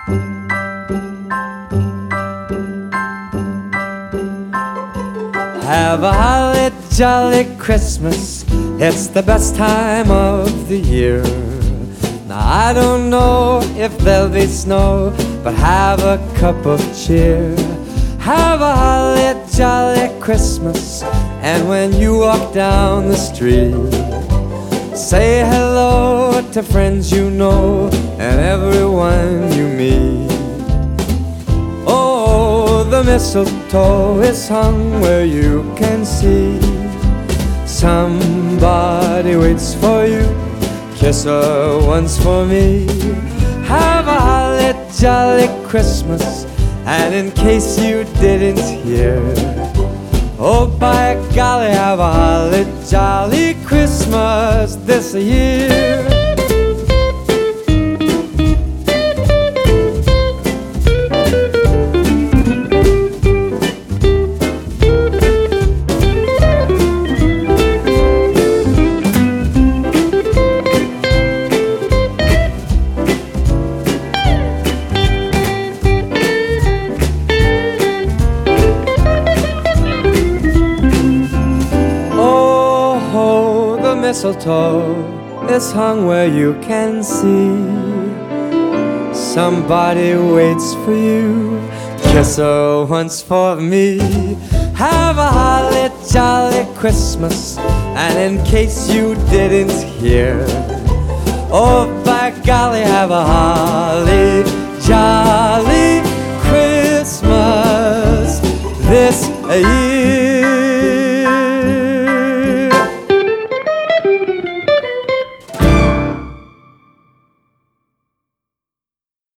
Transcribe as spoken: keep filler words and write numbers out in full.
Have a holly jolly Christmas, it's the best time of the year. Now I don't know if there'll be snow, but have a cup of cheer. Have a holly jolly Christmas, and when you walk down the street, say hello to friends you know and everyone you meet. Oh, the mistletoe is hung where you can see. Somebody waits for you, kiss her once for me. Have a holly jolly Christmas, and in case you didn't hear, oh by golly, have a holly jolly Christmas this year. Mistletoe is hung where you can see. Somebody waits for you, kiss her once for me. Have a holly jolly Christmas, and in case you didn't hear, oh by golly, have a holly jolly Christmas this year.